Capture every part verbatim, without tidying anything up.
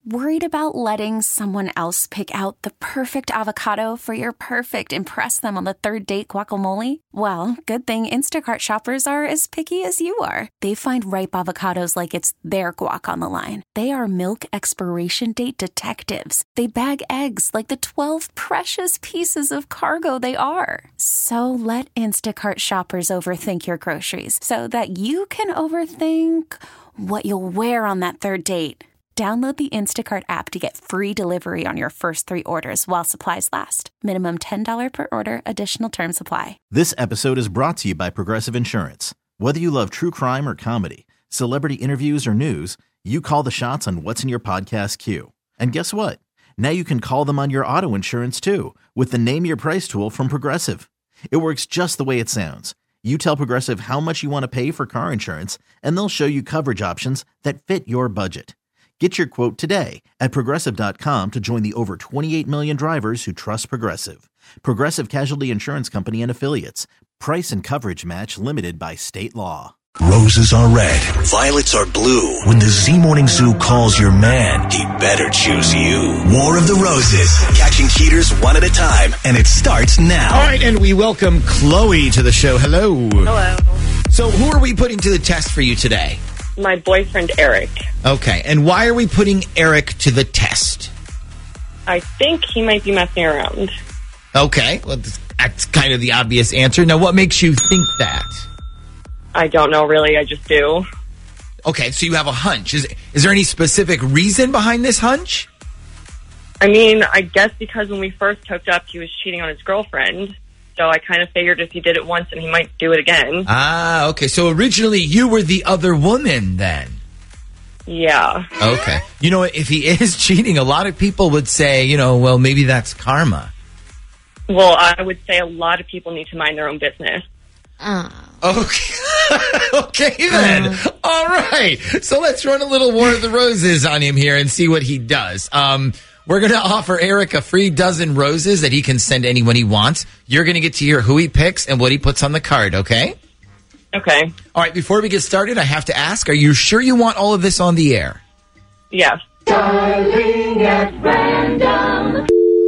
Worried about letting someone else pick out the perfect avocado for your perfect impress them on the third date guacamole? Well, good thing Instacart shoppers are as picky as you are. They find ripe avocados like it's their guac on the line. They are milk expiration date detectives. They bag eggs like the twelve precious pieces of cargo they are. So let Instacart shoppers overthink your groceries so that you can overthink what you'll wear on that third date. Download the Instacart app to get free delivery on your first three orders while supplies last. Minimum ten dollars per order. Additional terms apply. This episode is brought to you by Progressive Insurance. Whether you love true crime or comedy, celebrity interviews or news, you call the shots on what's in your podcast queue. And guess what? Now you can call them on your auto insurance too with the Name Your Price tool from Progressive. It works just the way it sounds. You tell Progressive how much you want to pay for car insurance, and they'll show you coverage options that fit your budget. Get your quote today at Progressive dot com to join the over twenty-eight million drivers who trust Progressive. Progressive Casualty Insurance Company and Affiliates. Price and coverage match limited by state law. Roses are red, violets are blue. When the Z Morning Zoo calls your man, he better choose you. War of the Roses, catching cheaters one at a time, and it starts now. All right, and we welcome Chloe to the show. Hello. Hello. So who are we putting to the test for you today? My boyfriend, Eric. Okay, and why are we putting Eric to the test? I think he might be messing around. Okay, well, that's kind of the obvious answer. Now, what makes you think that? I don't know, really. I just do. Okay, so you have a hunch. Is, is there any specific reason behind this hunch? I mean, I guess because when we first hooked up, he was cheating on his girlfriend. So I kind of figured if he did it once, then he might do it again. Ah, okay. So originally you were the other woman then. Yeah. Okay. You know, if he is cheating, a lot of people would say, you know, well, maybe that's karma. Well, I would say a lot of people need to mind their own business. Oh. Okay. Okay, then. Uh. All right. So let's run a little War of the Roses on him here and see what he does. Um... We're going to offer Eric a free dozen roses that he can send anyone he wants. You're going to get to hear who he picks and what he puts on the card, okay? Okay. All right, before we get started, I have to ask, are you sure you want all of this on the air? Yes. Darling at random.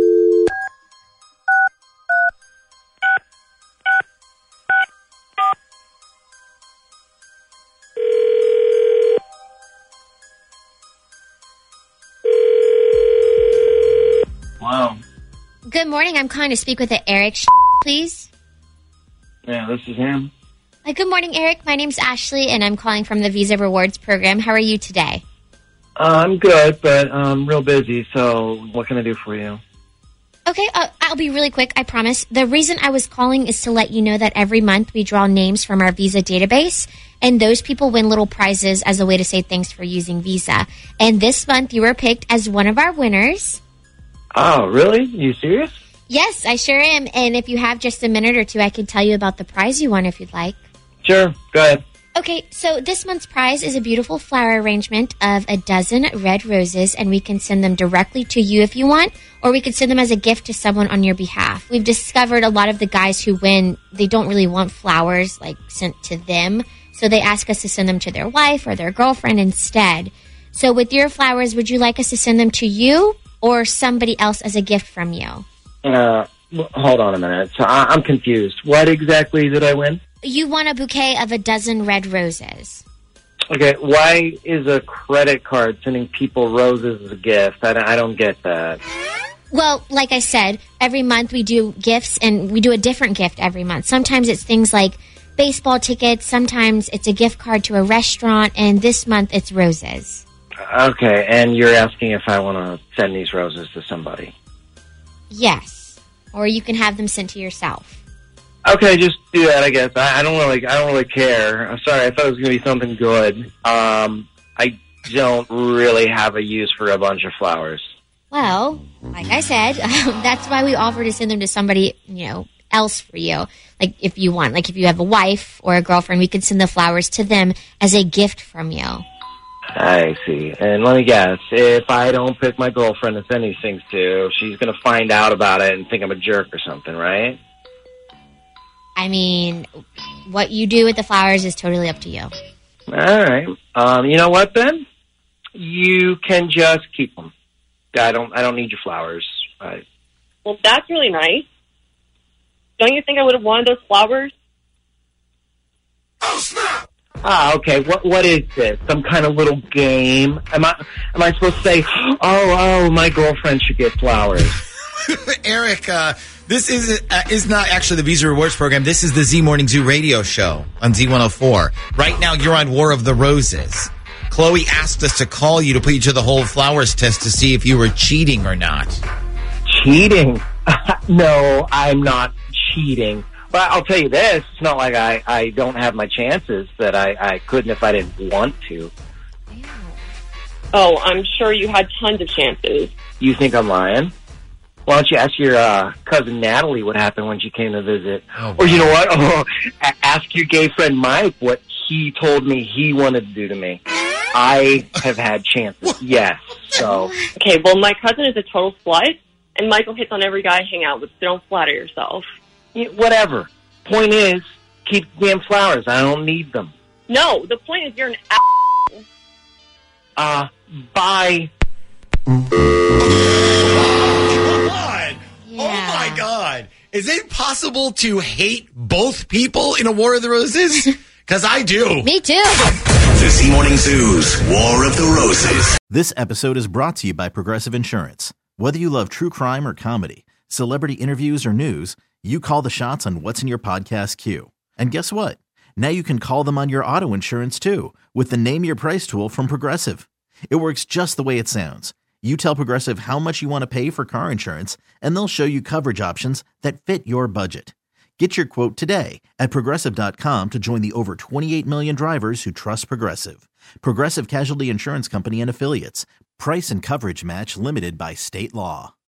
Wow. Good morning. I'm calling to speak with the Eric, please. Yeah, this is him. Hi, good morning, Eric. My name's Ashley, and I'm calling from the Visa Rewards program. How are you today? Uh, I'm good, but I'm real busy, so what can I do for you? Okay, uh, I'll be really quick, I promise. The reason I was calling is to let you know that every month we draw names from our Visa database, and those people win little prizes as a way to say thanks for using Visa. And this month you were picked as one of our winners. Oh, really? You serious? Yes, I sure am. And if you have just a minute or two, I can tell you about the prize you won if you'd like. Sure, go ahead. Okay, so this month's prize is a beautiful flower arrangement of a dozen red roses, and we can send them directly to you if you want, or we could send them as a gift to someone on your behalf. We've discovered a lot of the guys who win, they don't really want flowers, like, sent to them, so they ask us to send them to their wife or their girlfriend instead. So with your flowers, would you like us to send them to you or somebody else as a gift from you? Uh, hold on a minute. So I- I'm confused. What exactly did I win? You won a bouquet of a dozen red roses. Okay, why is a credit card sending people roses as a gift? I, I don't get that. Well, like I said, every month we do gifts, and we do a different gift every month. Sometimes it's things like baseball tickets. Sometimes it's a gift card to a restaurant, and this month it's roses. Okay, and you're asking if I want to send these roses to somebody? Yes, or you can have them sent to yourself. Okay, just do that, I guess. I, I don't really, I don't really care. I'm sorry, I thought it was going to be something good. Um, I don't really have a use for a bunch of flowers. Well, like I said, that's why we offer to send them to somebody, you know, else for you. Like if you want, like if you have a wife or a girlfriend, we could send the flowers to them as a gift from you. I see. And let me guess, if I don't pick my girlfriend to send these things to, she's going to find out about it and think I'm a jerk or something, right? I mean, what you do with the flowers is totally up to you. All right. Um, you know what, then? you can just keep them. I don't. I don't need your flowers. I, Well, that's really nice. Don't you think I would have wanted those flowers? Ah, okay. What what is this? Some kind of little game? Am I am I supposed to say, oh, oh, my girlfriend should get flowers? Eric, uh, this is uh, is not actually the Visa Rewards program. This is the Z Morning Zoo radio show on Z one oh four. Right now, you're on War of the Roses. Chloe asked us to call you to put you to the whole flowers test to see if you were cheating or not. Cheating? No, I'm not cheating. But I'll tell you this, it's not like I, I don't have my chances that I, I couldn't if I didn't want to. Oh, I'm sure you had tons of chances. You think I'm lying? Why don't you ask your uh, cousin Natalie what happened when she came to visit? Oh, wow. Or you know what? Oh, ask your gay friend Mike what he told me he wanted to do to me. I have had chances, yes. So Okay, well, my cousin is a total slut, and Michael hits on every guy I hang out with, so don't flatter yourself. yeah, whatever. Point is, keep the damn flowers. I don't need them. No, the point is you're an a**. Uh, bye. God. Oh, my God. Is it possible to hate both people in a War of the Roses? Because I do. Me too. The Z Morning Zoo's War of the Roses. This episode is brought to you by Progressive Insurance. Whether you love true crime or comedy, celebrity interviews or news, you call the shots on what's in your podcast queue. And guess what? Now you can call them on your auto insurance too with the Name Your Price tool from Progressive. It works just the way it sounds. You tell Progressive how much you want to pay for car insurance, and they'll show you coverage options that fit your budget. Get your quote today at Progressive dot com to join the over twenty-eight million drivers who trust Progressive. Progressive Casualty Insurance Company and Affiliates. Price and coverage match limited by state law.